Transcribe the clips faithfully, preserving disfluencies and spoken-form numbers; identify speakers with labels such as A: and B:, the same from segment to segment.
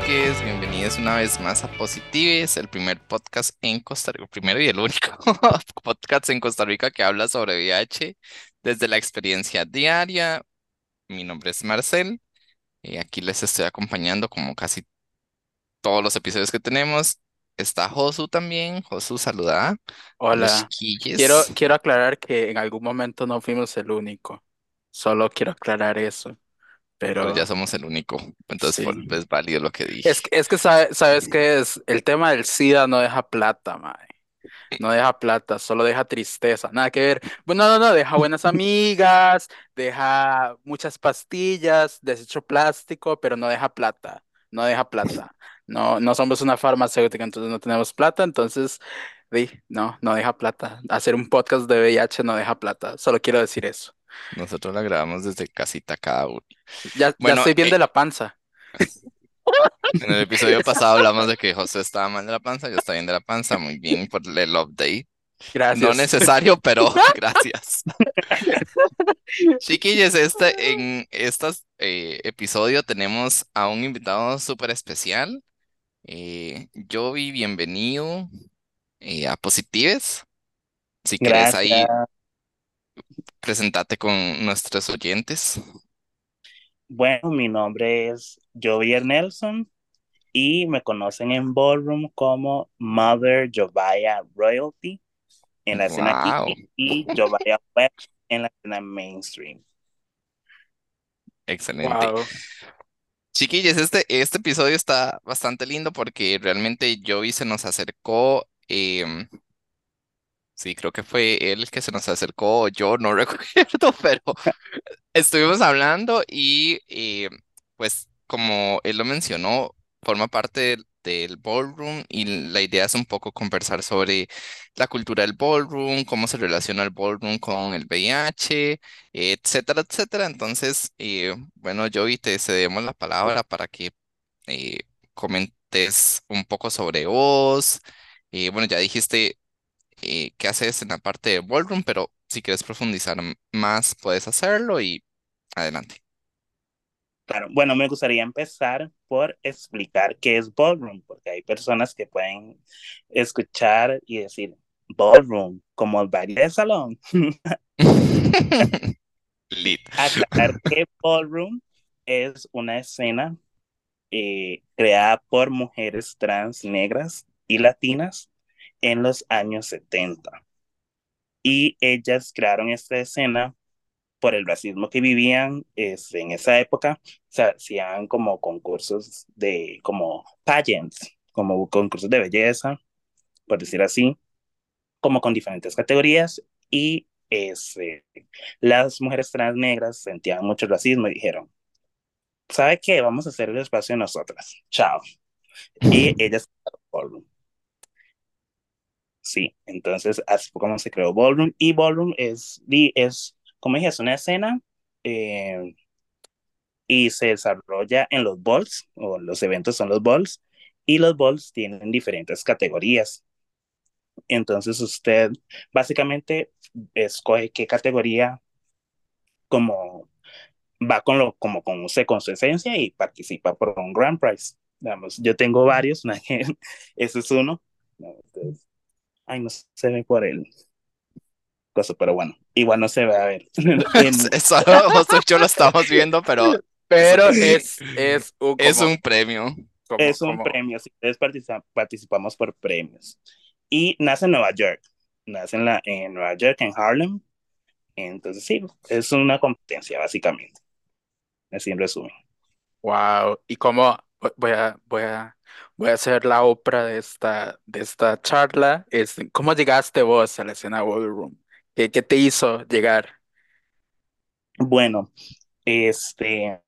A: chiques, bienvenidos una vez más a Positives, el primer podcast en Costa Rica, primero y el único podcast en Costa Rica que habla sobre V I H desde la experiencia diaria. Mi nombre es Marcel y aquí les estoy acompañando como casi todos los episodios que tenemos. Está Josu también. Josu, saluda a los
B: Hola, quiero,
A: chiquillos,
B: quiero aclarar que en algún momento no fuimos el único. Solo quiero aclarar eso,
A: pero ya
B: pero
A: somos el único, entonces fue-
B: sí.
A: es válido lo que
B: Es,
A: dije.
B: que- es que sabe- sabes que es el tema del SIDA no deja plata, mae. No deja plata, solo deja tristeza. Nada que ver. Bueno, no, no, no, deja buenas amigas, deja muchas pastillas, desecho plástico, pero no deja plata. No deja plata. No, no somos una farmacéutica, entonces no tenemos plata, entonces, di, no, no deja plata. Hacer un podcast de V I H no deja plata. Solo quiero decir eso.
A: Nosotros la grabamos desde casita cada uno.
B: Ya, ya
A: Bueno,
B: estoy bien
A: eh,
B: de la panza.
A: en el episodio pasado hablamos de que José estaba mal de la panza, yo estaba bien de la panza, muy bien por el update. No
B: Gracias.
A: necesario, pero gracias. Chiquillos, este, en este episodio tenemos a un invitado súper especial. Eh, Jovi, bienvenido eh, a Positives. Si querés ahí,
C: Gracias.
A: presentate con nuestros oyentes.
C: Bueno, mi nombre es Jovier Nelson y me conocen en Ballroom como Mother Jovaya Royalty en la escena
A: Wow,
C: indie y Jovaya Web en la escena mainstream.
A: excelente.
B: Wow.
A: Chiquillos, este, este episodio está bastante lindo porque realmente Joey se nos acercó. em, sí, creo que fue él el que se nos acercó, o yo no recuerdo, pero estuvimos hablando y eh, pues como él lo mencionó, forma parte del, del ballroom y la idea es un poco conversar sobre la cultura del ballroom, cómo se relaciona el ballroom con el V I H, etcétera, etcétera. Entonces, eh, bueno, Joey, te cedemos la palabra para que eh, comentes un poco sobre vos. Eh, bueno, ya dijiste eh, qué haces en la parte de Ballroom, pero si quieres profundizar m- más, puedes hacerlo y adelante.
C: Claro, bueno, me gustaría empezar por explicar qué es Ballroom, porque hay personas que pueden escuchar y decir Ballroom como el baile de salón.
A: Lit.
C: Aclarar que Ballroom es una escena eh, creada por mujeres trans negras y latinas en los años setenta. Y ellas crearon esta escena por el racismo que vivían es, en esa época. O sea, hacían como concursos de, como pageants, como concursos de belleza, por decir así, como con diferentes categorías. Y este, las mujeres trans negras sentían mucho racismo y dijeron, ¿sabe qué? Vamos a hacer el espacio de nosotras. Chao. Y ellas sí, entonces así fue como se creó Ballroom. Y Ballroom es, es como dije, es una escena eh, y se desarrolla en los balls, o los eventos son los balls, y los balls tienen diferentes categorías. Entonces usted básicamente escoge qué categoría como va con lo como con usted con su esencia y participa por un grand prize. Digamos, yo tengo varios, ese es uno. No, entonces, ay, no se ve por el cosa, pero bueno, igual no se va a ver. En,
A: Solo José y yo lo estamos viendo, pero es,
B: Pero es, es un
A: es
B: como,
A: un premio.
B: como,
C: es un
B: como,
C: premio, si ustedes participa, participamos por premios. Y nace en Nueva York, nace en, la, en Nueva York, en Harlem. Entonces, sí, es una competencia, básicamente. Así en resumen.
B: wow. Y como voy a, voy a, voy a hacer la obra de esta, de esta charla. Es, ¿cómo llegaste vos a la escena Ballroom? ¿Qué, qué te hizo llegar?
C: Bueno, este,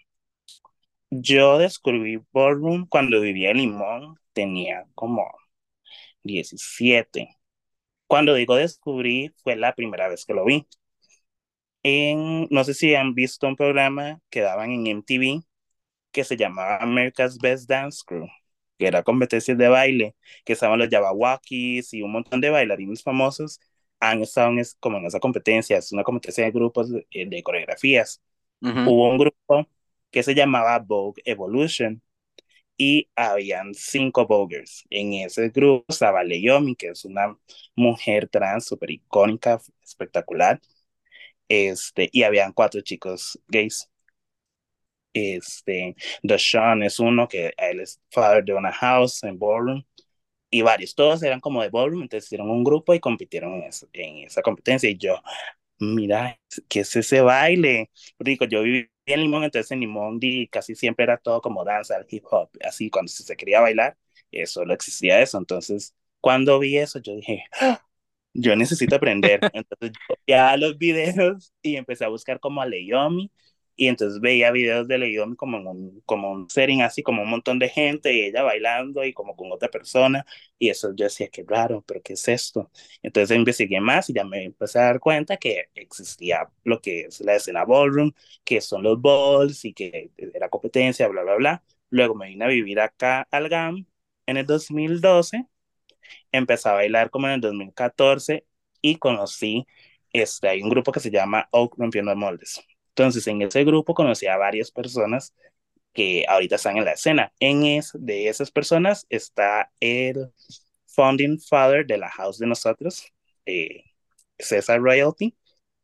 C: yo descubrí Ballroom cuando vivía en Limón, tenía como diecisiete. Cuando digo descubrí, fue la primera vez que lo vi. En, no sé si han visto un programa que daban en M T V que se llamaba America's Best Dance Crew, que era competencias de baile, que estaban los Jabberwockies y un montón de bailarines famosos han estado en es, como en esa competencia, es una competencia de grupos de, de coreografías.
B: Ujú.
C: Hubo un grupo que se llamaba Vogue Evolution y habían cinco Vogers. En ese grupo estaba Leiomi, que es una mujer trans súper icónica, espectacular, este, y habían cuatro chicos gays. Este, Deshaun es uno que él es father de una house en Ballroom, y varios, todos eran como de Ballroom, entonces hicieron un grupo y compitieron en, eso, en esa competencia, y yo, mira, ¿qué es ese baile? Rico, yo viví en Limón, entonces en Limón di, casi siempre era todo como danza, hip hop, así, cuando se quería bailar, eh, solo existía eso, entonces cuando vi eso, yo dije, yo necesito aprender. Entonces yo veía los videos y empecé a buscar como a Leiomi, y entonces veía videos de Leiomi como en un, como un setting así, como un montón de gente y ella bailando y como con otra persona, y eso yo decía, qué raro, pero ¿qué es esto? Entonces investigué más y ya me empecé a dar cuenta que existía lo que es la escena ballroom, que son los balls y que era competencia, bla, bla, bla. Luego me vine a vivir acá al G A M en el dos mil doce, empecé a bailar como en el dos mil catorce y conocí, este, hay un grupo que se llama Oak Rompiendo Moldes. Entonces, en ese grupo conocí a varias personas que ahorita están en la escena. En es, de esas personas está el founding father de la house de nosotros, eh, César Royalty,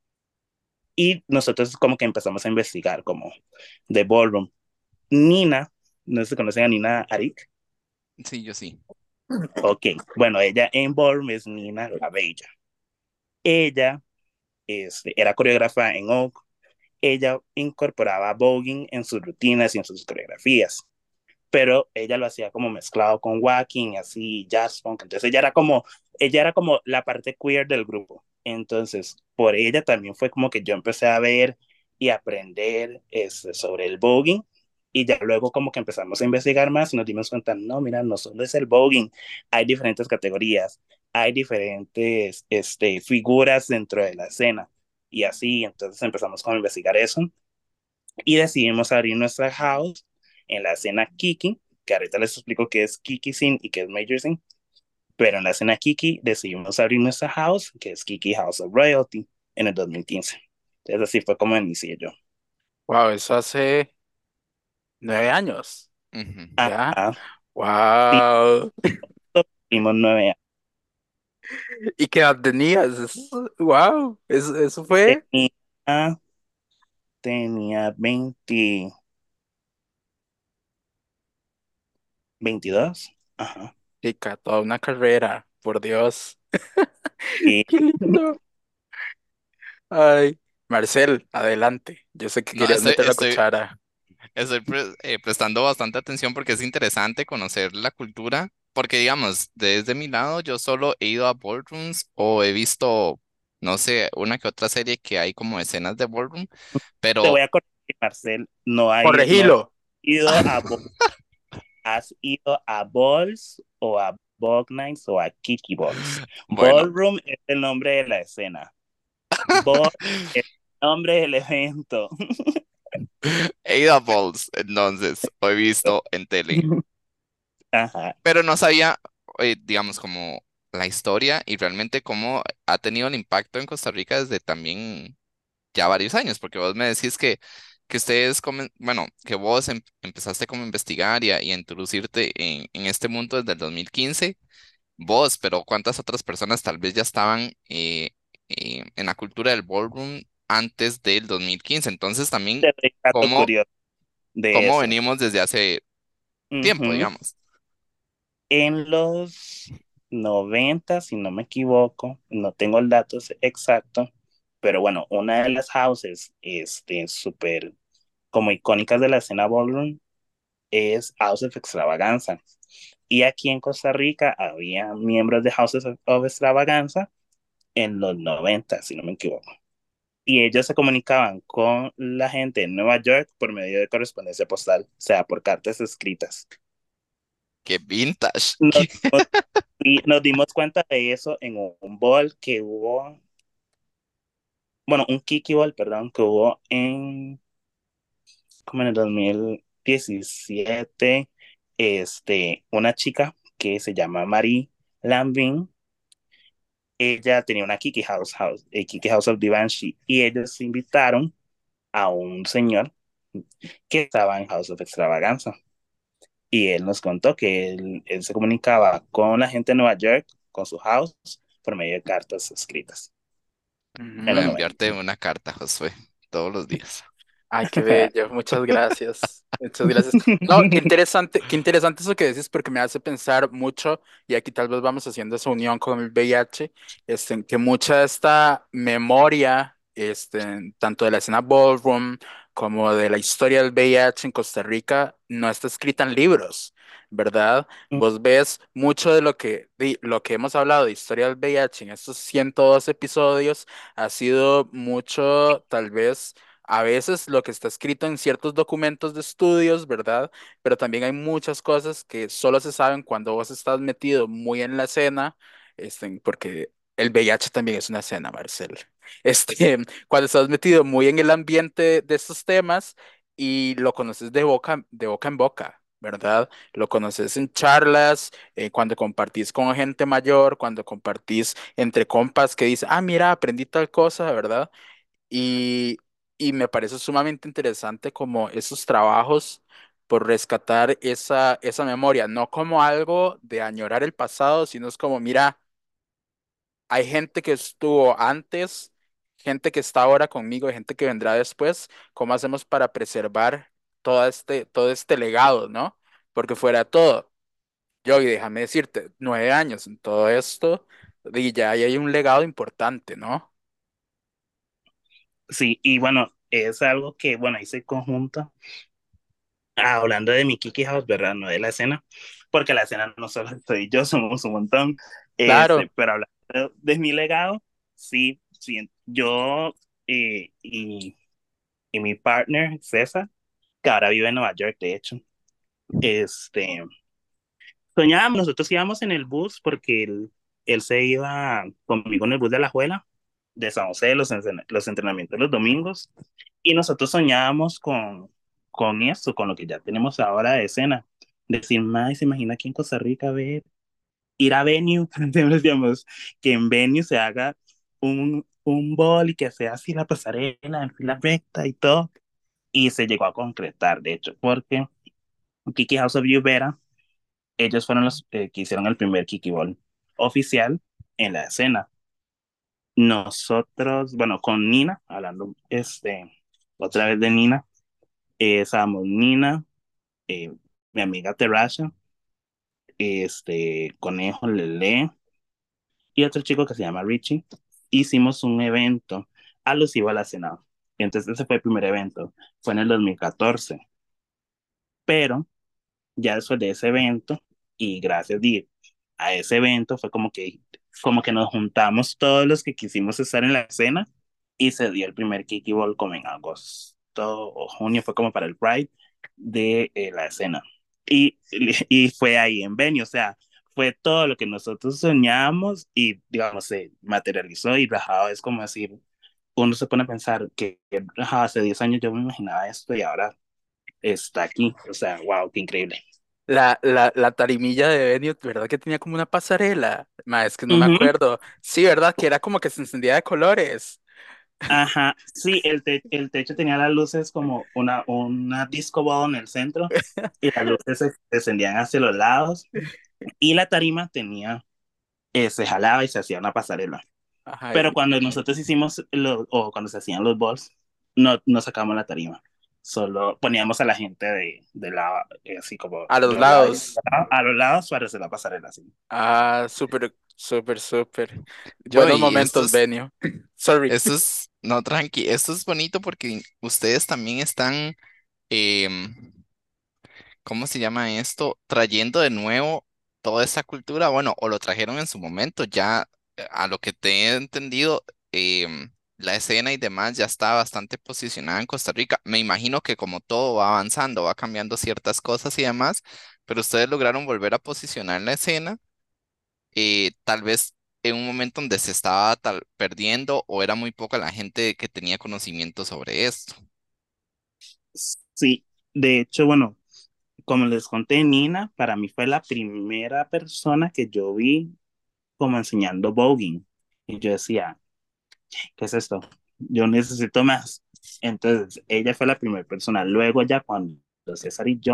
C: y nosotros como que empezamos a investigar como de ballroom. Nina, no sé si conocen a Nina Arik.
A: Sí, yo sí.
C: Ok, bueno, ella en ballroom es Nina la Bella. Ella este, era coreógrafa en Oak. Ella incorporaba voguing en sus rutinas y en sus coreografías, pero ella lo hacía como mezclado con walking, así jazz funk. Entonces ella era como, ella era como la parte queer del grupo. Entonces, por ella también fue como que yo empecé a ver y aprender este, sobre el voguing. Y ya luego como que empezamos a investigar más y nos dimos cuenta, no, mira, no solo es el voguing, hay diferentes categorías, hay diferentes este, figuras dentro de la escena. Y así, entonces empezamos como a investigar eso y decidimos abrir nuestra house en la escena Kiki, que ahorita les explico qué es Kiki Sin y qué es Major Sin, pero en la escena Kiki decidimos abrir nuestra house, que es Kiki House of Royalty, en el dos mil quince. Entonces así fue como inicié yo.
B: Wow, eso hace nueve años.
A: Ujú.
B: ¿Ya?
C: Ajá, sí,
B: Wow.
C: tuvimos nueve años.
B: ¿Y qué edad tenías? Wow. Eso, eso fue
C: Tenía, tenía veinte, veintidós. Ajá.
B: chica, toda una carrera, por Dios.
C: Sí.
B: Qué lindo. Ay, Marcel, adelante. Yo sé que
A: No,
B: querías
A: estoy,
B: meter la
A: estoy,
B: cuchara.
A: estoy pre- eh, prestando bastante atención porque es interesante conocer la cultura, porque digamos, desde mi lado yo solo he ido a ballrooms o he visto, no sé, una que otra serie que hay como escenas de ballroom,
C: Te voy
A: pero
C: a corregir, Marcel, no hay, no he
B: Corregilo.
C: ido a ¿has ido a Balls o a Bog Nights o a Kiki Balls?
A: bueno,
C: Ballroom es el nombre de la escena. Ball es el nombre del evento.
A: he ido a balls, entonces, o he visto en tele.
C: Ajá.
A: Pero no sabía, eh, digamos, como la historia y realmente cómo ha tenido el impacto en Costa Rica desde también ya varios años, porque vos me decís que, que ustedes, comen- bueno, que vos em- empezaste como a investigar y a, y a introducirte en, en este mundo desde el dos mil quince, vos, pero ¿cuántas otras personas tal vez ya estaban eh, eh, en la cultura del ballroom antes del dos mil quince? Entonces también,
C: Te doy dato
A: ¿cómo,
C: curioso de
A: cómo
C: eso.
A: venimos desde hace tiempo,
C: Ujú.
A: digamos?
C: En los noventa, si no me equivoco, no tengo el dato exacto, pero bueno, una de las houses este, súper como icónicas de la escena ballroom es House of Extravaganza. Y aquí en Costa Rica había miembros de Houses of, of Extravaganza en los noventa, si no me equivoco. Y ellos se comunicaban con la gente en Nueva York por medio de correspondencia postal, o sea, por cartas escritas.
A: ¡Qué vintage!
C: Nos dimos, y nos dimos cuenta de eso en un, un ball que hubo, bueno, un Kiki Ball, perdón, que hubo en, como en el dos mil diecisiete, este, una chica que se llama Marie Lambin. Ella tenía una Kiki House, House eh, Kiki House of Divanshi, y ellos invitaron a un señor que estaba en House of Extravaganza. y él nos contó que él, él se comunicaba con la gente de Nueva York, con su house, por medio de cartas escritas en
A: Voy
C: los
A: a
B: Ujú.
C: noventa.
A: enviarte una carta, Josué, todos los días.
B: Ay, qué bello, muchas gracias. Muchas gracias. No, qué interesante, qué interesante eso que dices porque me hace pensar mucho, y aquí tal vez vamos haciendo esa unión con el V I H, este, en que mucha de esta memoria, este, tanto de la escena ballroom como de la historia del V I H en Costa Rica, no está escrita en libros, ¿verdad? Vos ves mucho de lo que, de lo que hemos hablado de historia del V I H en estos ciento dos episodios, ha sido mucho, tal vez a veces lo que está escrito en ciertos documentos de estudios, ¿verdad? Pero también hay muchas cosas que solo se saben cuando vos estás metido muy en la escena, este, porque el V I H también es una escena, Marcel. Este, cuando estás metido muy en el ambiente de estos temas y lo conoces de boca, de boca en boca. ¿Verdad? Lo conoces en charlas, eh, cuando compartís con gente mayor, cuando compartís entre compas que dicen, ah, mira, aprendí tal cosa, ¿verdad? Y, y me parece sumamente interesante como esos trabajos por rescatar esa, esa memoria, no como algo de añorar el pasado, sino es como, mira, hay gente que estuvo antes, gente que está ahora conmigo y gente que vendrá después, ¿cómo hacemos para preservar todo este, todo este legado, ¿no? Porque fuera de todo, yo, y déjame decirte, nueve años en todo esto, y ya ahí hay un legado importante, ¿no?
C: Sí, y bueno, es algo que, bueno, hice conjunto, ah, hablando de mi Kiki House, ¿verdad? No de la escena, porque la escena no solo soy yo, somos un montón, este,
B: Claro.
C: pero hablando de mi legado, sí, sí, yo eh, y, y mi partner, César, que ahora vive en Nueva York, de hecho, este, soñábamos, nosotros íbamos en el bus porque él, él se iba conmigo en el bus de la escuela, de San José, los, entren- los entrenamientos los domingos, y nosotros soñábamos con, con esto, con lo que ya tenemos ahora de escena. Decir, más, se imagina aquí en Costa Rica ver, ir a Venue, siempre decíamos que en Venue se haga un, un bol y que sea así la pasarela, en fila recta y todo. Y se llegó a concretar, de hecho, porque Kiki House of You Vera, ellos fueron los eh, que hicieron el primer Kiki Ball oficial en la escena. Nosotros, bueno, con Nina, hablando este, otra vez de Nina, eh, estábamos Nina, eh, mi amiga Terrasha, este, Conejo, Lele y otro chico que se llama Richie. Hicimos un evento alusivo a la cena. Entonces ese fue el primer evento, fue en el dos mil catorce, pero ya después de ese evento, y gracias Di, a ese evento fue como que, como que nos juntamos todos los que quisimos estar en la escena y se dio el primer Kiki Ball como en agosto o junio, fue como para el Pride de eh, la escena. Y, y fue ahí en Venue, o sea, fue todo lo que nosotros soñábamos y, digamos, se materializó y rajado es como decir, uno se pone a pensar que rajado, hace diez años yo me imaginaba esto y ahora está aquí, o sea, wow, qué increíble.
B: La, la, la tarimilla de Benio, ¿verdad que tenía como una pasarela? Ma, es que no me
C: Ujú.
B: acuerdo. Sí, ¿verdad? Que era como que se encendía de colores.
C: Ajá, sí, el, te- el techo tenía las luces como una, una disco ball en el centro y las luces se descendían hacia los lados y la tarima tenía, eh, se jalaba y se hacía una pasarela.
B: Ajá,
C: Pero
B: y
C: cuando nosotros hicimos, lo, o cuando se hacían los balls, no, no sacamos la tarima, solo poníamos a la gente de, de la, eh, así como
B: a
C: de
B: los
C: los lados, y
B: lados.
C: a los lados para hacer la pasarela, así.
B: Ah, súper, súper, súper. Buenos
A: Joey, esto
B: momentos,
A: es,
B: Benio. Sorry.
A: esto es, no, tranqui, esto es bonito porque ustedes también están, em, ¿cómo se llama esto? Trayendo de nuevo toda esa cultura, bueno, o lo trajeron en su momento, ya eh, a lo que te he entendido, em, la escena y demás ya está bastante posicionada en Costa Rica. Me imagino que como todo va avanzando, va cambiando ciertas cosas y demás, pero ustedes lograron volver a posicionar la escena, eh, tal vez en un momento donde se estaba tal, perdiendo o era muy poca la gente que tenía conocimiento sobre esto.
C: Sí, de hecho, bueno, como les conté, Nina para mí fue la primera persona que yo vi como enseñando voguing. Y yo decía, ¿qué es esto? Yo necesito más. Entonces, ella fue la primera persona. Luego ya cuando César y yo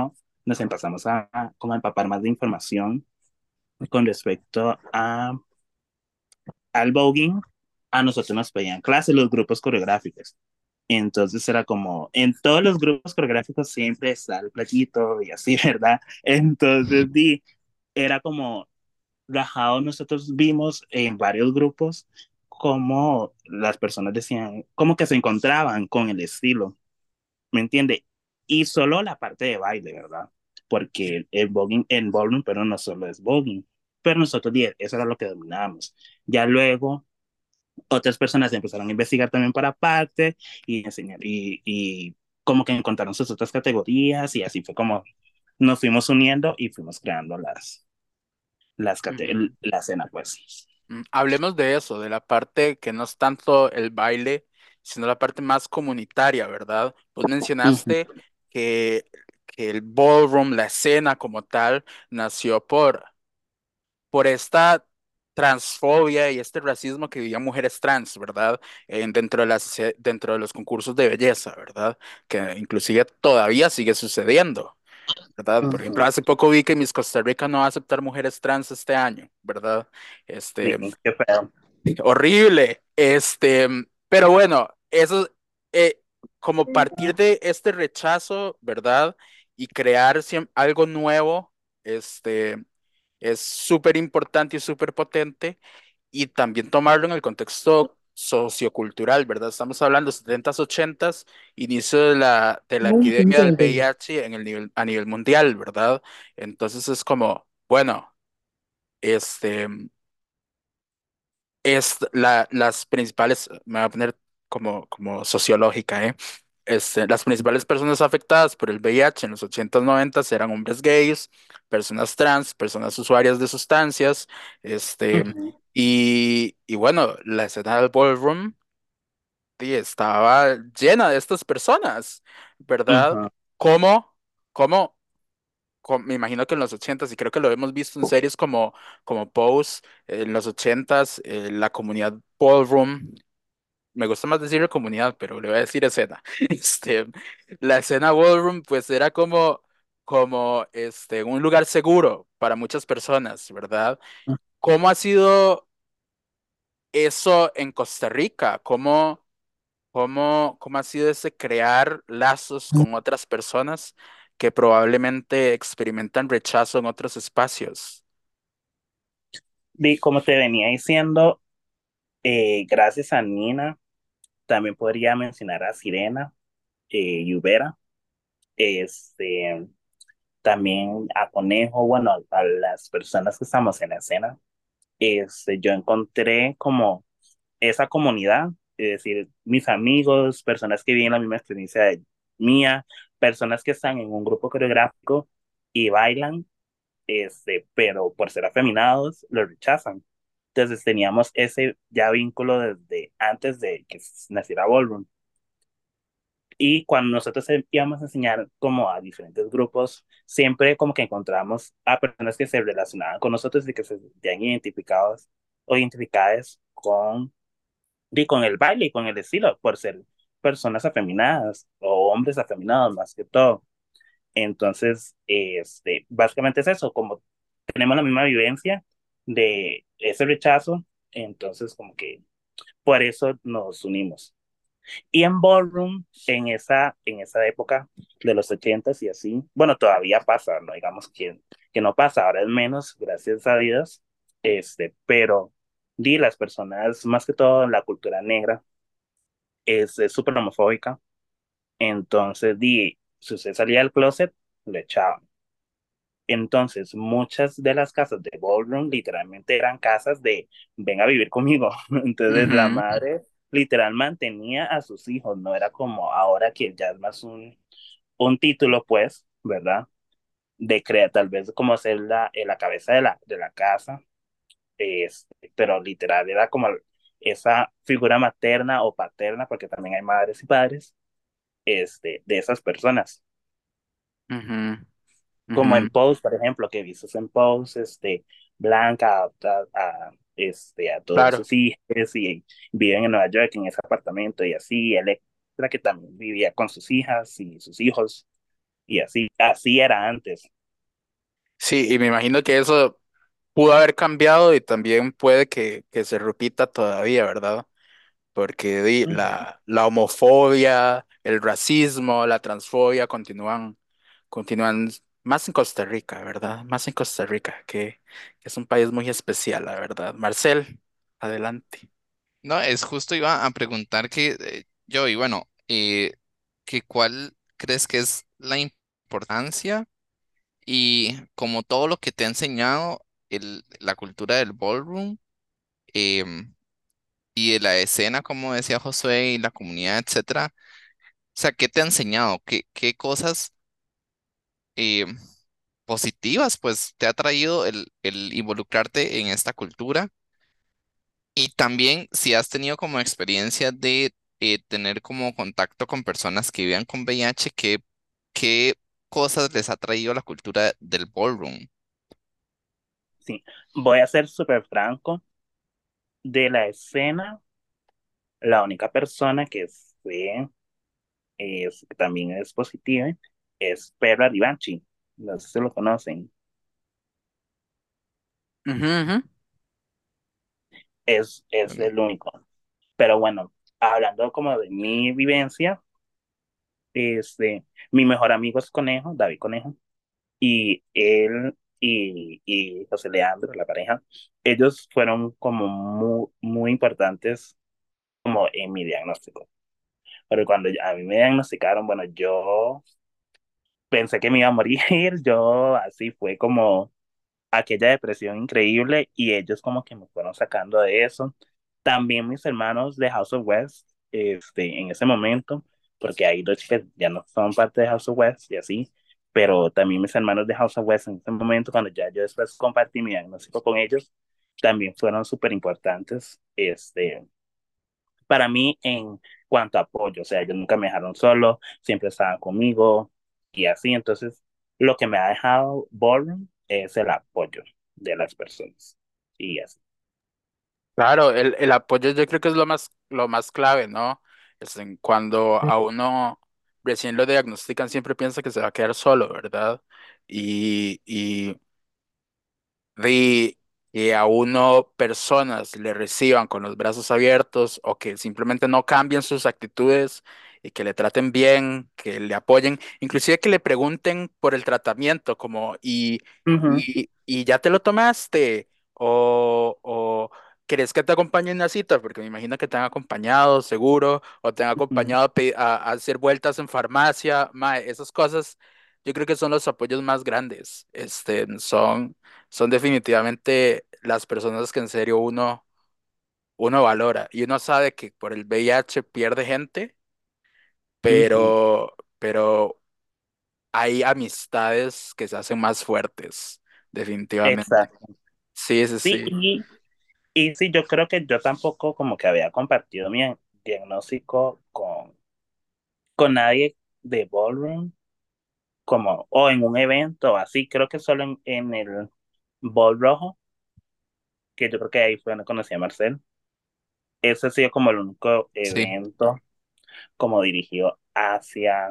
C: nos empezamos a, a como a empapar más de información con respecto a, al voguing. A nosotros nos pedían clases los grupos coreográficos. Entonces era como, en todos los grupos coreográficos siempre está el playito y así, ¿verdad? Entonces, di, era como rajado, nosotros vimos en varios grupos cómo las personas decían, como que se encontraban con el estilo, ¿me entiende? Y solo la parte de baile, ¿verdad? Porque el voguing, el ballroom, pero no solo es voguing, pero nosotros, di, eso era lo que dominábamos. Ya luego otras personas empezaron a investigar también para parte y enseñar y, y como que encontraron sus otras categorías y así fue como nos fuimos uniendo y fuimos creando las, las
B: Ujú.
C: cate- la escena, pues.
B: Mm, Hablemos de eso, de la parte que no es tanto el baile, sino la parte más comunitaria, ¿verdad? Vos
C: Ujú,
B: mencionaste que, que el ballroom, la escena como tal, nació por, por esta transfobia y este racismo que vivían mujeres trans, ¿verdad? En- dentro de las, dentro de los concursos de belleza, ¿verdad? Que inclusive todavía sigue sucediendo. ¿Verdad? Por ejemplo,
C: ujú.
B: hace poco vi que Miss Costa Rica no va a aceptar mujeres trans este año, ¿verdad?
C: Sí,
B: Este,
C: qué feo.
B: horrible. Este, pero bueno, eso, eh, como partir de este rechazo, ¿verdad? Y crear siem- algo nuevo, este, es súper importante y súper potente. Y también tomarlo en el contexto sociocultural, ¿verdad? Estamos hablando setentas, ochentas, inicio de la, de la epidemia del V I H en el nivel, a nivel mundial, ¿verdad? Entonces es como, bueno, este es la, las principales, me voy a poner como, como sociológica, ¿eh? Este, las principales personas afectadas por el V I H en los ochentas, noventas eran hombres gays, personas trans, personas usuarias de sustancias, este,
C: Ujú,
B: y, y bueno, la escena del ballroom sí, estaba llena de estas personas, ¿verdad?
C: ujú.
B: ¿Cómo? ¿Cómo? co- Me imagino que en los ochentas, y creo que lo hemos visto en series como, como Pose, eh, en los ochentas, eh, la comunidad ballroom, me gusta más decir comunidad, pero le voy a decir escena. Este, la escena ballroom, pues era como, como este, un lugar seguro para muchas personas, ¿verdad? ¿Cómo ha sido eso en Costa Rica? ¿Cómo, cómo, cómo ha sido ese crear lazos con otras personas que probablemente experimentan rechazo en otros espacios?
C: Y como te venía diciendo, eh, gracias a Nina, también podría mencionar a Sirena eh, y Ubera, este, también a Conejo, bueno, a las personas que estamos en la escena. Este, yo encontré como esa comunidad, es decir, mis amigos, personas que viven la misma experiencia de mía, personas que están en un grupo coreográfico y bailan, este, pero por ser afeminados, lo rechazan. Entonces teníamos ese ya vínculo desde antes de que naciera Ballroom. Y cuando nosotros íbamos a enseñar como a diferentes grupos, siempre como que encontramos a personas que se relacionaban con nosotros y que se sentían identificados o identificadas con, y con el baile y con el estilo, por ser personas afeminadas o hombres afeminados más que todo. Entonces, este, básicamente es eso, como tenemos la misma vivencia de ese rechazo, entonces como que por eso nos unimos. Y en Ballroom, en esa, en esa época de los ochentas y así, bueno, todavía pasa, no digamos que, que no pasa, ahora es menos, gracias a Dios, este, pero di las personas, más que todo la cultura negra, es es súper homofóbica, entonces di, si usted salía del closet, lo echaban. Entonces, muchas de las casas de Ballroom literalmente eran casas de ven a vivir conmigo. Entonces, la
B: Ujú,
C: madre literal mantenía a sus hijos, no era como ahora que ya es más un, un título, pues, ¿verdad? De crear, tal vez como ser la, eh, la cabeza de la, de la casa, este, pero literal era como esa figura materna o paterna, porque también hay madres y padres, este, de esas personas.
B: ujú,
C: Como en
B: ujú.
C: Pose, por ejemplo, que vistes en Pose, este, Blanca adopta a, este, a todos
B: Claro.
C: sus hijos y viven en Nueva York en ese apartamento y así, Electra que también vivía con sus hijas y sus hijos. Y así, así era antes.
B: Sí, y me imagino que eso pudo haber cambiado y también puede que, que se repita todavía, ¿verdad? Porque di,
C: Ujú.
B: la, la homofobia, el racismo, la transfobia continúan, continúan más en Costa Rica, ¿verdad? Más en Costa Rica, que, que es un país muy especial, la verdad. Marcel, adelante.
A: No, es justo iba a preguntar que eh, yo, y bueno, eh, que cuál crees que es la importancia y como todo lo que te ha enseñado el, la cultura del ballroom em, y de la escena, como decía Josué, y la comunidad, etcétera. O sea, ¿qué te ha enseñado? ¿Qué, qué cosas em, positivas pues te ha traído el, el involucrarte en esta cultura? Y también si has tenido como experiencia de eh, tener como contacto con personas que vivan con V I H, ¿qué, qué cosas les ha traído la cultura del ballroom?
C: Sí, voy a ser súper franco. De la escena, la única persona que fue, es, que también es positiva, es Pedro Arribanchi. No sé si lo conocen.
B: Ujú, ujú.
C: Es, es
A: Bueno,
C: el único. Pero bueno, hablando como de mi vivencia, este, mi mejor amigo es Conejo, David Conejo, y él y, y José Leandro, la pareja, ellos fueron como muy, muy importantes como en mi diagnóstico. Pero cuando a mí me diagnosticaron, bueno, yo pensé que me iba a morir, yo así fue como aquella depresión increíble y ellos como que me fueron sacando de eso. También mis hermanos de House of West, este, en ese momento, porque hay dos chicas ya no son parte de House of West y así, pero también mis hermanos de House of West en ese momento, cuando ya yo después compartí mi diagnóstico con ellos, también fueron súper importantes, este, para mí en cuanto a apoyo, o sea, ellos nunca me dejaron solo, siempre estaban conmigo y así, entonces lo que me ha dejado Ballroom es el apoyo de las personas y así.
B: Claro, el, el apoyo yo creo que es lo más, lo más clave, ¿no? Es en cuando a uno recién lo diagnostican, siempre piensa que se va a quedar solo, ¿verdad? Y, y de que a uno personas le reciban con los brazos abiertos o que simplemente no cambien sus actitudes y que le traten bien, que le apoyen, inclusive que le pregunten por el tratamiento, como, ¿y,
C: Ujú,
B: y, y ya te lo tomaste? O, o ¿quieres que te acompañe en una cita? Porque me imagino que te han acompañado, seguro, o te han
C: ujú.
B: acompañado a, pe- a- a hacer vueltas en farmacia, mae, esas cosas. Yo creo que son los apoyos más grandes. Este, son son definitivamente las personas que en serio uno, uno valora y uno sabe que por el V I H pierde gente,
C: Ujú.
B: pero, pero hay amistades que se hacen más fuertes, definitivamente.
C: Exacto.
B: Sí, sí,
C: Sí,
B: sí.
C: y, y sí, yo creo que yo tampoco como que había compartido mi diagnóstico con, con nadie de Ballroom, como, o en un evento, así, creo que solo en, en el Ball Rojo, que yo creo que ahí fue donde conocí a Marcel. Ese ha sido como el único
A: sí.
C: evento como dirigido hacia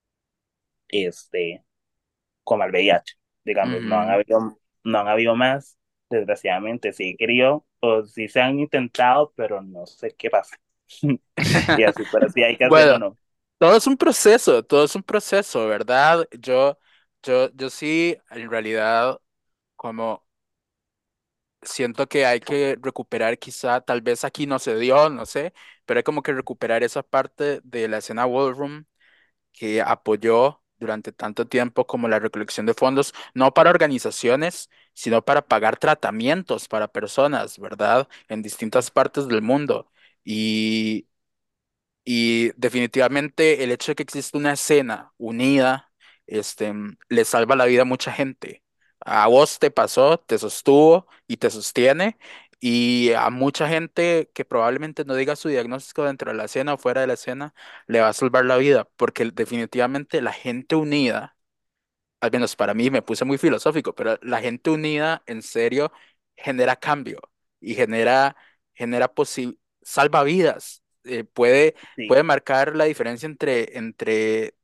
C: este, como al V I H. Digamos, no han
B: Ujú.
C: habido, no han habido más, desgraciadamente, sí he querido, o sí se han intentado, pero no sé qué pasa. Y así, pero sí hay que hacerlo,
B: Bueno,
C: ¿no?
B: todo es un proceso, todo es un proceso, ¿verdad? Yo, yo, yo sí, en realidad, como siento que hay que recuperar quizá, tal vez aquí no se dio, no sé, pero hay como que recuperar esa parte de la escena Ballroom que apoyó durante tanto tiempo como la recolección de fondos, no para organizaciones, sino para pagar tratamientos para personas, ¿verdad? En distintas partes del mundo. Y y definitivamente el hecho de que exista una escena unida, este, mm, le salva la vida a mucha gente. A vos te pasó, te sostuvo y te sostiene. Y a mucha gente que probablemente no diga su diagnóstico dentro de la escena o fuera de la escena, le va a salvar la vida. Porque definitivamente la gente unida, al menos para mí me puse muy filosófico, pero la gente unida en serio genera cambio y genera, genera posi- salva vidas. Eh, puede,
C: Sí,
B: puede marcar la diferencia entre, entre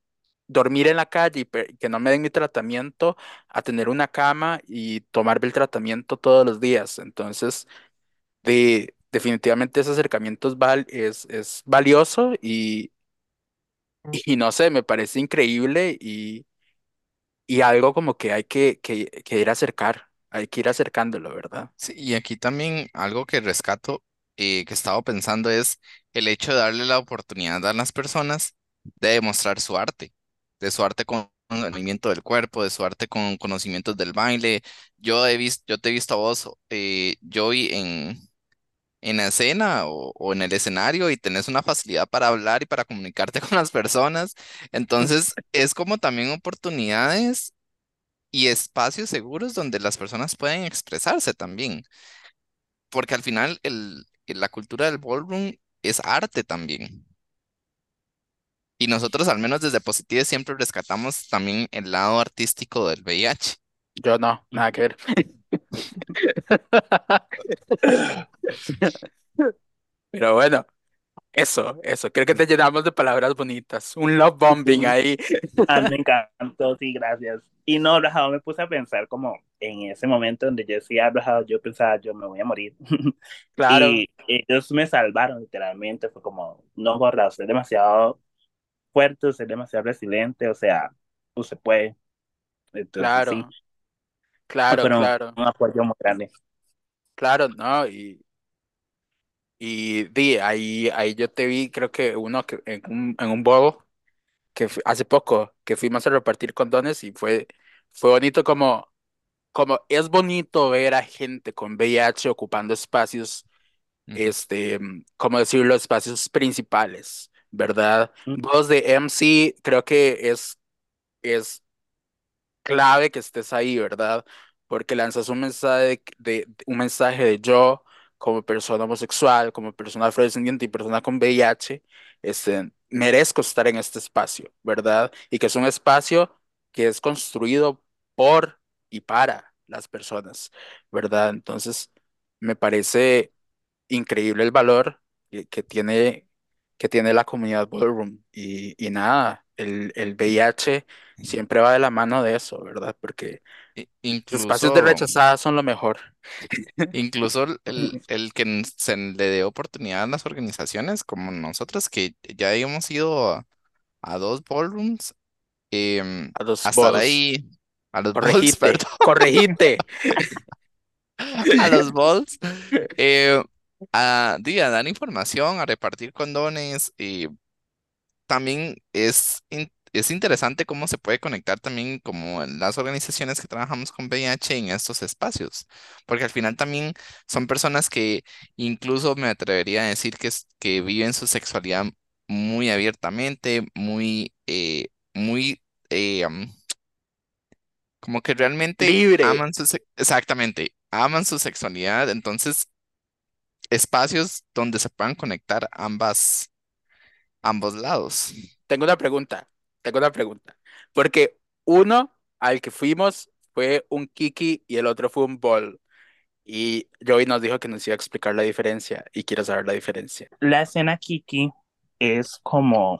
B: dormir en la calle y pe- que no me den mi tratamiento a tener una cama y tomarme el tratamiento todos los días. Entonces, de, definitivamente ese acercamiento es, val- es, es valioso y, y no sé, me parece increíble y, y algo como que hay que, que, que ir a acercar, hay que ir acercándolo, ¿verdad?
A: Sí, y aquí también algo que rescato, eh, que estaba pensando es el hecho de darle la oportunidad a las personas de demostrar su arte, de su arte con con el movimiento del cuerpo, de su arte con conocimientos del baile. Yo he visto, yo te he visto a vos, eh, Joey, en, en la escena o, o en el escenario y tenés una facilidad para hablar y para comunicarte con las personas. Entonces, es como también oportunidades y espacios seguros donde las personas pueden expresarse también, porque al final el, la cultura del ballroom es arte también. Y nosotros, al menos desde Positive, siempre rescatamos también el lado artístico del V I H.
B: Yo no, nada que ver. Pero bueno, eso, eso, creo que te llenamos de palabras bonitas, un love bombing
C: Sí,
B: ahí.
C: a mí me encantó, sí, gracias. Y no, Rajado, me puse a pensar como en ese momento donde yo decía, Rajado, yo pensaba, yo me voy a morir.
B: Claro,
C: Y ellos me salvaron, literalmente. Fue como, no, gorra, usted es demasiado fuerte, usted es demasiado resiliente, o sea, usted puede. Entonces, sí,
B: claro, claro,
C: pero
B: claro,
C: un apoyo muy grande.
B: claro, ¿no? Y, y di, ahí, ahí yo te vi, creo que uno que, en un, en un bobo, que fu- hace poco, que fuimos a repartir condones y fue, fue bonito como, como es bonito ver a gente con V I H ocupando espacios,
A: Ujú.
B: este, mm, ¿cómo decirlo? Espacios principales, ¿verdad?
C: Mm,
B: Vos de M C creo que es, es clave que estés ahí, ¿verdad? Porque lanzas un mensaje de, de- un mensaje de yo como persona homosexual, como persona afrodescendiente y persona con V I H, este, merezco estar en este espacio, ¿verdad? Y que es un espacio que es construido por y para las personas, ¿verdad? Entonces, me parece increíble el valor que, que tiene, que tiene la comunidad Ballroom. Y, y nada, el, el V I H siempre va de la mano de eso, ¿verdad? Porque
A: I-
B: los espacios de
A: Incluso,
B: rechazada son lo mejor.
A: incluso el, el que n- se le dé oportunidad a las organizaciones como nosotros, que ya hemos ido a, a dos ballrooms, em,
B: A los
A: a estar
B: balls.
A: ahí, a los balls,
B: Corregite,
A: perdón,
B: corregite.
A: a los balls, eh, a, di, a dar información, a repartir condones. Y también es, in- es interesante cómo se puede conectar también como en las organizaciones que trabajamos con V I H en estos espacios, porque al final también son personas que incluso me atrevería a decir que, es- que viven su sexualidad muy abiertamente, muy, eh, muy, eh, am, como que realmente
B: Libre.
A: aman su, se- exactamente, aman su sexualidad, entonces espacios donde se puedan conectar ambas, ambos lados.
B: Tengo una pregunta. Tengo una pregunta. Porque uno al que fuimos fue un Kiki y el otro fue un ball. Y Joey nos dijo que nos iba a explicar la diferencia y quiero saber la diferencia.
C: La escena Kiki es como,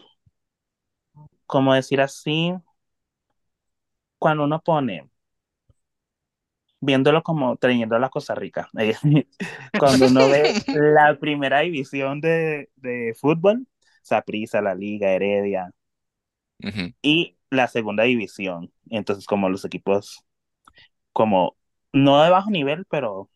C: como decir así, cuando uno pone, viéndolo como trayendo a la Costa Rica, cuando uno ve la primera división de, de fútbol, Saprissa, La Liga, Heredia,
A: Ujú.
C: y la segunda división, entonces como los equipos, como, no de bajo nivel, pero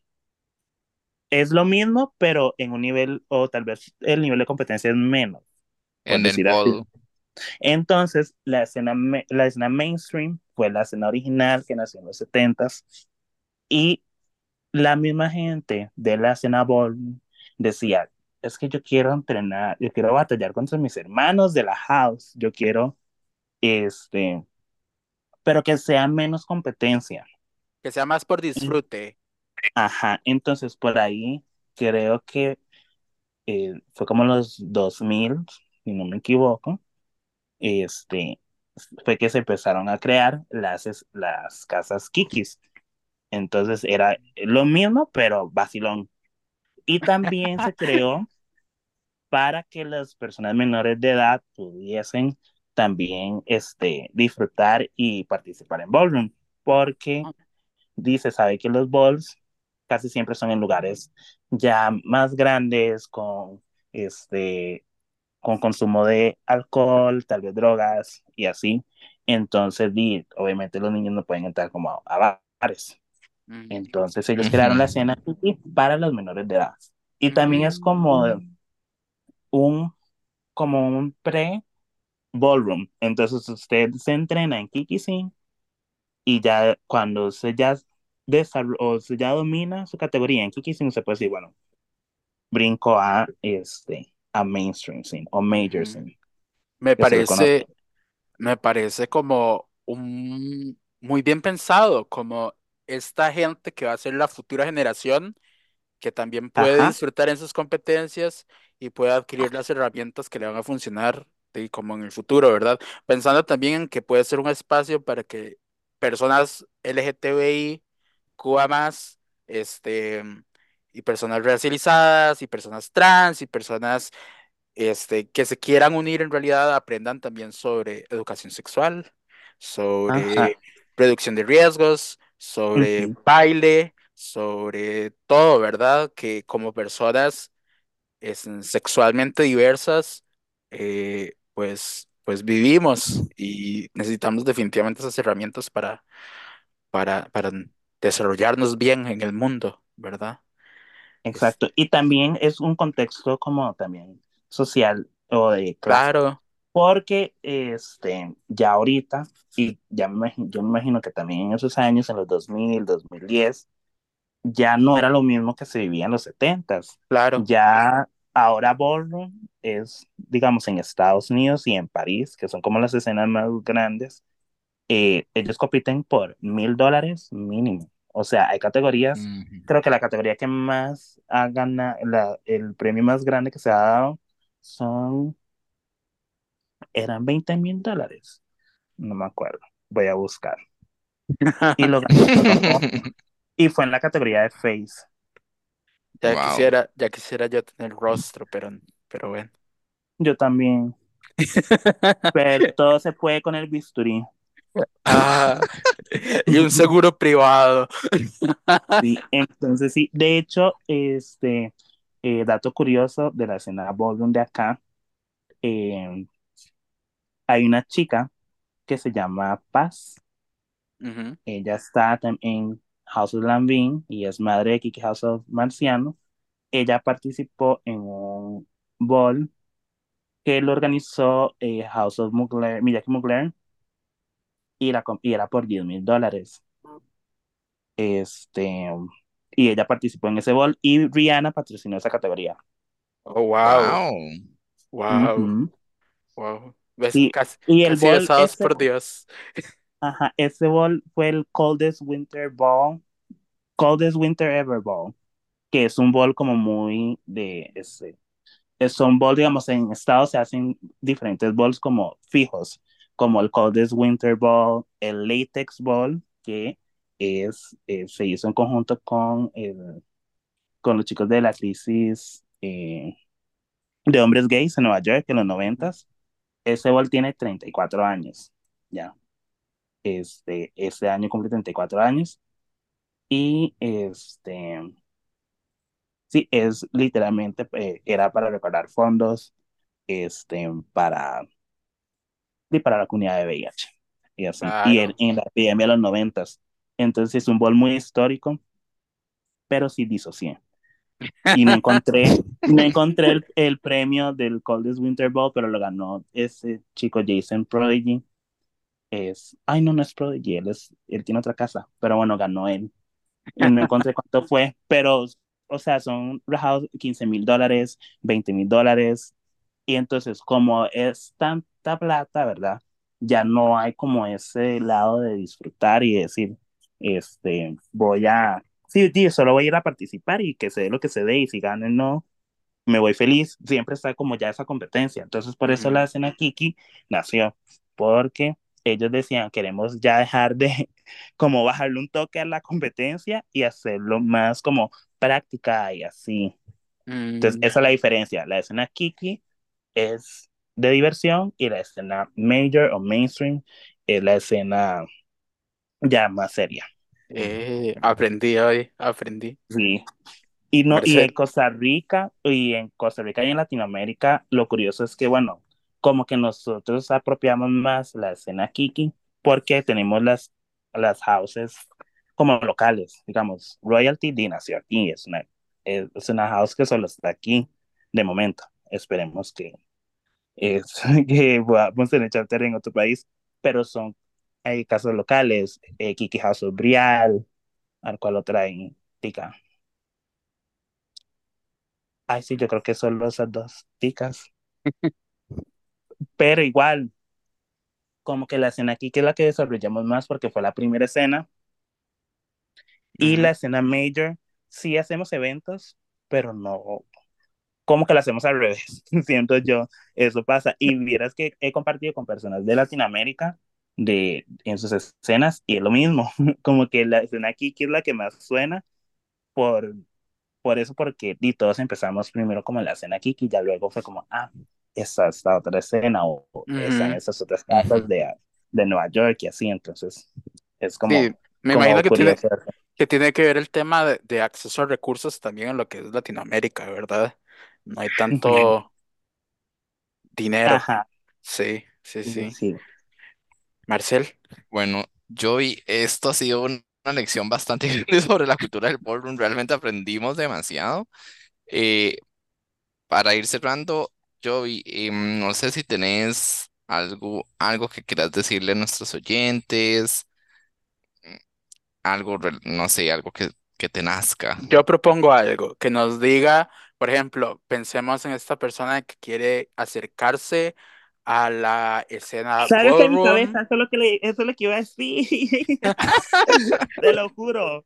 C: es lo mismo, pero en un nivel, o tal vez el nivel de competencia es menos, por
A: En el
C: decir así.
A: ball.
C: Entonces, la escena, la escena mainstream fue la escena original que nació en los setentas y la misma gente de la escena ballroom decía, es que yo quiero entrenar, yo quiero batallar contra mis hermanos de la house, yo quiero, este, pero que sea menos competencia.
B: Que sea más por
C: Y-
B: disfrute.
C: Ajá, entonces por ahí creo que eh, fue como los dos mil, si no me equivoco, este, fue que se empezaron a crear las, es- las casas Kikis. Entonces era lo mismo, pero vacilón. Y también se creó para que las personas menores de edad pudiesen también este, disfrutar y participar en ballroom, porque dice, sabe que los balls casi siempre son en lugares ya más grandes, con este, con consumo de alcohol, tal vez drogas y así. Entonces, di, obviamente los niños no pueden entrar como a, a bares.
B: Mm,
C: Entonces ellos crearon la
A: Ujú.
C: escena para los menores de edad. Y también es como
B: mm.
C: un, como un pre-ballroom. Entonces usted se entrena en Kikising y ya cuando se ya, desarro- o se ya domina su categoría en Kikising, se puede decir, bueno, brinco a, este, a mainstream scene o major
B: Ujú.
C: scene,
B: Me
C: que se le conoce.
B: parece, me parece como un muy bien pensado, como esta gente que va a ser la futura generación, que también puede
C: Ajá,
B: disfrutar en sus competencias y puede adquirir las herramientas que le van a funcionar y como en el futuro, ¿verdad? Pensando también en que puede ser un espacio para que personas L G T B I, Cuba más, este, y personas racializadas, y personas trans, y personas este, que se quieran unir en realidad aprendan también sobre educación sexual,
C: ajá.
B: sobre reducción de riesgos, sobre
C: Ujú.
B: baile, sobre todo, ¿verdad? Que como personas es, sexualmente diversas, eh, pues, pues vivimos y necesitamos definitivamente esas herramientas para, para, para desarrollarnos bien en el mundo, ¿verdad?
C: Exacto.
B: Este,
C: Y también es un contexto como también social o de clase.
B: claro,
C: Porque este, ya ahorita, y ya me imagino, yo me imagino que también en esos años, en los dos mil, dos mil diez, ya no era lo mismo que se vivía en los setentas.
B: claro.
C: Ya ahora ballroom es, digamos, en Estados Unidos y en París, que son como las escenas más grandes, eh, ellos compiten por mil dólares mínimo. O sea, hay categorías,
A: Ujú.
C: creo que la categoría que más ha ganado, la, el premio más grande que se ha dado son, eran veinte mil dólares, no me acuerdo, voy a buscar. Y lo ganó, y fue en la categoría de Face.
B: Ya
A: Wow.
B: quisiera, ya quisiera yo tener rostro, pero, pero bueno.
C: Yo también, pero todo se puede con el bisturí.
B: Ah, y un seguro privado.
C: Sí, entonces sí, de hecho, este, eh, dato curioso de la escena ballroom de acá, eh, hay una chica que se llama Paz.
B: Ujú.
C: Ella está tam- en House of Lambing y es madre de Kiki House of Marciano. Ella participó en un ball que lo organizó eh, House of Mugler, Miyaki Mugler, y, la, com- y era por diez mil dólares. Este, y ella participó en ese ball y Rihanna patrocinó esa categoría.
B: Oh, wow,
A: Wow.
B: wow,
C: Ujú.
B: wow. ¿Ves?
C: Sí,
B: Casi,
C: y el
B: casi
C: ball,
B: besados
C: ese,
B: por Dios.
C: ajá, ese ball fue el Coldest Winter Ball, Coldest Winter Ever Ball, que es un ball como muy de, ese, son balls, digamos, en Estados se hacen diferentes balls como fijos, como el Coldest Winter Ball, el Latex Ball, que es, eh, se hizo en conjunto con, el, con los chicos de la crisis eh, de hombres gays en Nueva York en los
B: Ujú.
C: noventas. Ese ball tiene treinta y cuatro años, ya. Este, este año cumple treinta y cuatro años y este, sí, es literalmente, eh, era para recaudar fondos este, para y para la comunidad de V I H. Y así, y en,
B: Claro.
C: en la epidemia de los noventas. Entonces es un bol muy histórico, pero sí disocié. Y no encontré, no encontré el, el premio del Coldest Winter Ball, pero lo ganó ese chico Jason Prodigy. Es, ay, no, no es Prodigy, él, es, él tiene otra casa, pero bueno, ganó él. Y no encontré cuánto fue, pero, o sea, son rajados quince mil dólares, veinte mil dólares, y entonces como es tanta plata, ¿verdad? Ya no hay como ese lado de disfrutar y decir, este, voy a, sí, sí, solo voy a ir a participar y que se dé lo que se dé y si ganen no, me voy feliz, siempre está como ya esa competencia. Entonces, por eso la
B: Ujú.
C: escena Kiki nació, porque ellos decían, queremos ya dejar de como bajarle un toque a la competencia y hacerlo más como práctica y así. Entonces,
B: Mm,
C: esa es la diferencia. La escena Kiki es de diversión y la escena major o mainstream es la escena ya más seria.
B: Eh, aprendí hoy, aprendí.
C: Sí. Y, no, y en
B: Marcel,
C: Costa Rica, y en Costa Rica y en Latinoamérica, lo curioso es que, bueno, como que nosotros apropiamos más la escena Kiki porque tenemos las, las houses como locales, digamos, Royalty D nació aquí, es una, es, es una house que solo está aquí de momento. Esperemos que, es, que podamos tener charter en otro país, pero son, hay casos locales, eh, Kiki House of Brial, al cual lo traen tica. Ay, sí, yo creo que solo esas dos ticas. Pero igual, como que la escena aquí que es la que desarrollamos más porque fue la primera escena. Y
B: ujú.
C: la escena major, sí hacemos eventos, pero no, como que la hacemos al revés. Siento yo, eso pasa. Y vieras que he compartido con personas de Latinoamérica de, en sus escenas y es lo mismo. Como que la escena aquí que es la que más suena por Por eso, porque y todos empezamos primero como en la escena Kiki, y ya luego fue como, ah, esa esta otra escena, o están
B: Ujú.
C: esas otras
A: Ujú.
C: casas de, de Nueva York y así, entonces es
B: Sí,
C: como,
B: me imagino
C: como
B: que tiene,
C: curioso.
B: que tiene que ver el tema de, de acceso a recursos también en lo que es Latinoamérica, ¿verdad? No hay tanto dinero.
C: Ajá,
B: Sí, sí, sí.
C: sí.
B: Marcel,
A: Bueno, Joey, esto ha sido un- una lección bastante grande sobre la cultura del ballroom. Realmente aprendimos demasiado. Eh, para ir cerrando, Joey, em, no sé si tenés algo, algo que quieras decirle a nuestros oyentes, mm, algo, rel- no sé, algo que, que te nazca.
B: yo propongo algo, que nos diga, por ejemplo, pensemos en esta persona que quiere acercarse a la escena
C: ¿Sabes en mi
B: ballroom.
C: cabeza? Eso es lo que, le, eso es lo que iba a decir. Te lo juro.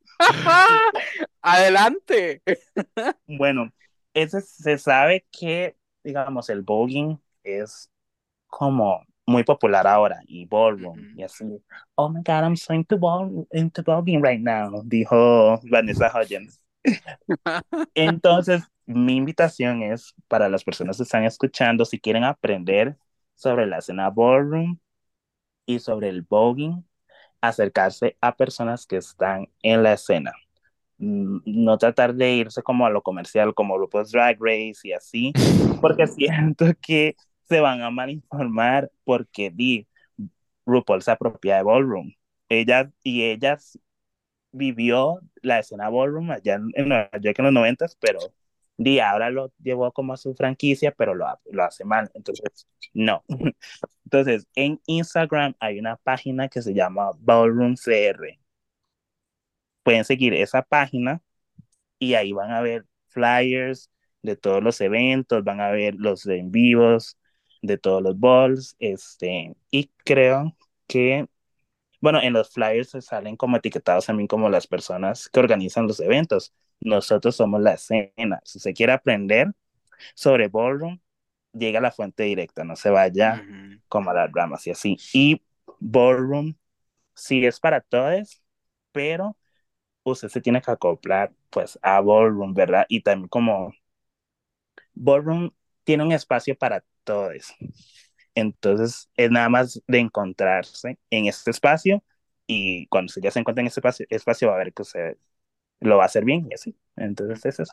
B: Adelante.
C: Bueno, ese, se sabe que, digamos, el voguing es como muy popular ahora y ballroom
B: Ujú.
C: y así. Oh my God, I'm so into, ball, into ballroom right now, dijo Vanessa Hudgens. Entonces, mi invitación es para las personas que están escuchando, si quieren aprender sobre la escena ballroom y sobre el voguing, acercarse a personas que están en la escena. Mm, No tratar de irse como a lo comercial, como RuPaul's Drag Race y así, porque siento que se van a mal informar porque di, RuPaul se apropia de Ballroom. Ella y ella vivió la escena Ballroom allá en, en Nueva York en los noventas, pero di, ahora lo llevó como a su franquicia, pero lo, lo hace mal. Entonces, no. Entonces, en Instagram hay una página que se llama Ballroom C R. Pueden seguir esa página y ahí van a ver flyers de todos los eventos, van a ver los en vivos de todos los balls, este, y creo que, bueno, en los flyers se salen como etiquetados también como las personas que organizan los eventos. Nosotros somos la escena. Si se quiere aprender sobre ballroom, llega a la fuente directa, no se vaya
B: Ujú.
C: como a las ramas y así. Y ballroom sí es para todos, pero usted se tiene que acoplar pues a Ballroom, ¿verdad? Y también como Ballroom tiene un espacio para todos. Entonces es nada más de encontrarse en este espacio y cuando usted ya se encuentra en este espacio, espacio va a ver que usted lo va a hacer bien y así. Entonces es eso.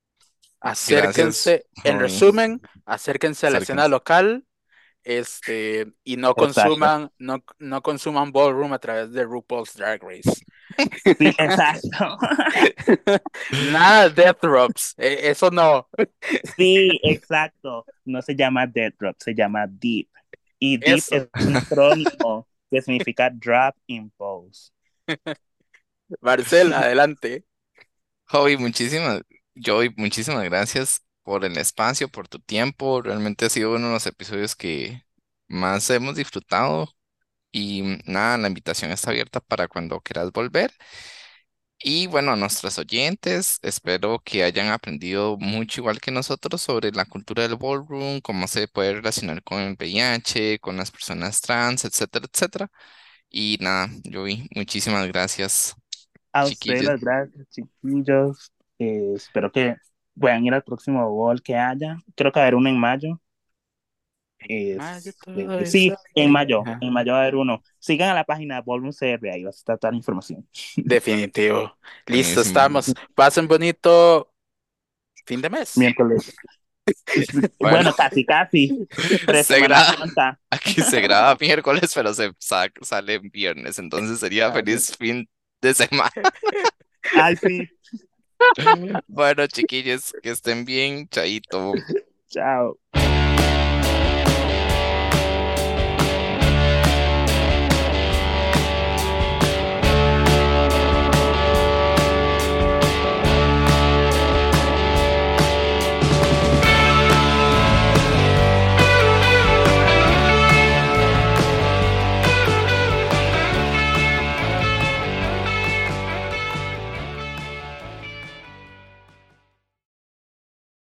A: Gracias,
B: Acérquense, en
A: Joey.
B: resumen, acérquense a la escena
A: Acérquense.
B: local, este, y no
C: Exacto.
B: consuman, no, no consuman ballroom a través de RuPaul's Drag Race.
C: Sí, exacto.
B: Nada de Death Drops, eh, eso no.
C: Sí, exacto. No se llama Dead Drop, se llama Deep. Y Deep
B: Eso.
C: es un acrónimo que significa Drop in Pose.
B: Marcel, adelante.
A: Joey, muchísimas, Joey, muchísimas gracias por el espacio, por tu tiempo. Realmente ha sido uno de los episodios que más hemos disfrutado. Y mm, nada, la invitación está abierta para cuando quieras volver. Y bueno, a nuestros oyentes, espero que hayan aprendido mucho igual que nosotros sobre la cultura del ballroom, cómo se puede relacionar con el V I H, con las personas trans, etcétera, etcétera. Y nada, Joey, muchísimas gracias,
C: A ustedes
A: chiquillos.
C: las gracias, chiquillos. Eh, espero que puedan ir al próximo ball que haya. Creo que va a haber uno en mayo.
B: Mayo
C: Este,
B: todo
C: sí,
B: eso.
C: en mayo,
B: Ajá.
C: en mayo va a haber uno. Sigan a la página Ballroom C R, ahí va a estar toda la información.
B: Definitivo. Listo,
A: Buenísimo.
B: estamos. Pasen bonito fin de mes.
C: Miércoles.
A: Bueno,
C: Bueno, casi, casi.
A: se
C: Pre-Semana
A: graba,
C: Santa.
A: aquí se graba miércoles, pero se sa- sale en viernes, entonces sería
B: Ah, ok.
A: feliz fin de semana.
C: Ay, sí.
A: Bueno, chiquillos, que estén bien, chaito.
C: Chao.